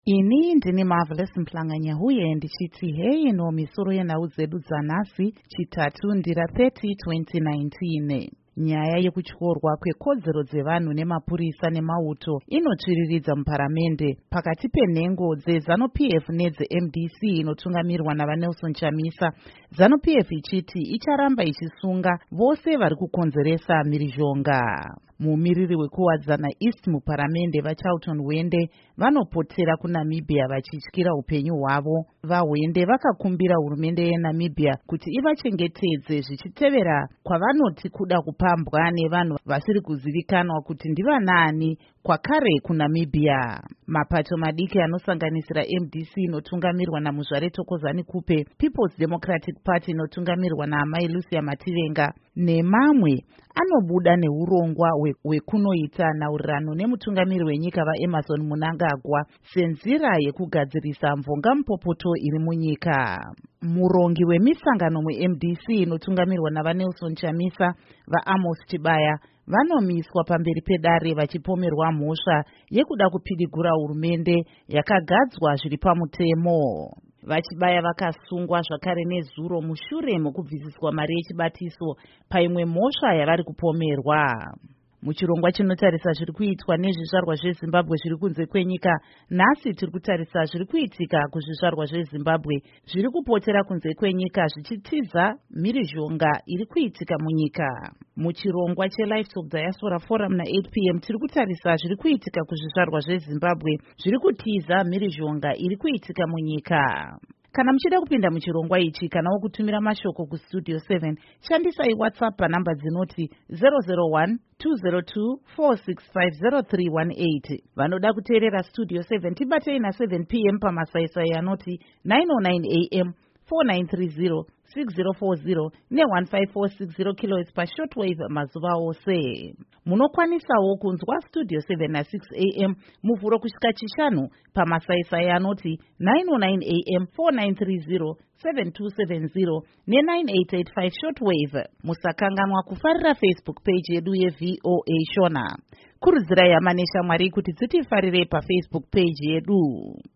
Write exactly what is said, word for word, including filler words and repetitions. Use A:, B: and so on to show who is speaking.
A: Ini ndini Marvelous Mplanganya huye ndichiti hei no misoro yenhau dzedu dzanhasi chitatu ndira thirty twenty nineteen. Nyaya yekutyorwa kwekodzero dzevanhu nemapurisa nemauto inotsviriridza muparamende pakati penhengo dzeZANU-P F nedze-M D C inotungamirwa navaNelson Chamisa. ZANU-P F ichiti icharamba ichisunga vose vari kukonzeresa mhirizhonga. Mumiriri wekuwadzana East muparamende vaCharlton Hwende vanopotera kuNamibia vachityira upenyu hwavo. VaHwende vakakumbira hurumende yeNamibia kuti ivachengetedze zvichitevera kwavanoti kuda kupambwa nevanhu vasiri kuzivikanwa kuti ndivanaani kwakare kuNamibia. Mapato madiki anosanganisira M D C inotungamirwa naMuzvare Thokozani Kupe, People's Democratic Party inotungamirwa naamai Lucia Mativenga nemamwe anobuda neurongwa hwekunoita nhaurirano nemutungamiri wenyika vaEmmerson Mnangagwa senzira yekugadzirisa mvonga mupopoto iri munyika. Murongi wemisangano muM D C inotungamirwa navaNelson Chamisa vaAmos Chibaya vanomiswa pamberi pedare vachipomerwa mhosva yekuda kupidigura hurumende yakagadzwa zviri pamutemo. VaChibaya vakasungwa zvakare nezuro mushure mokubvisiswa mari yechibatiso paimwe mhosva yavari kupomerwa. Muchirongwa chinotarisa zviri kuitwa nezvizvarwa zveZimbabwe zviri kunze kwenyika, nhasi tiri kutarisa zviri kuitika kuzvizvarwa zveZimbabwe zviri kupotera kunze kwenyika zvichitiza mhirizhonga iri kuitika munyika. Muchirongwa cheLivetalk Diaspora Forum na-eight p m tiri kutarisa zviri kuitika kuzvizvarwa zveZimbabwe zviri kutiza mhirizhonga iri kuitika munyika. Kana muchida kupinda muchirongwa ichi kana wokutumira mashoko kustudio seven, shandisai WhatsApp panhamba dzinoti zero zero one two zero two four six five zero three one eight. Vanoda kuteerera Studio seven tibatei na seven p m pamasaisai anoti nine oh nine a m four nine three zero six zero four zero ne one five four six zero kilohertz pashortwave mazuva ose. Munokwanisawo kunzwa Studio seven na six a m muvhuro kusvika chishanu pamasaisai anoti nine oh nine a m four nine three zero seven two seven zero ne nine eight eight five shortwave. Musakanganwa kufarira Facebook page yedu yeV O A Shona. Kurudzirai hama neshamwari kuti dzitifarire paFacebook page yedu.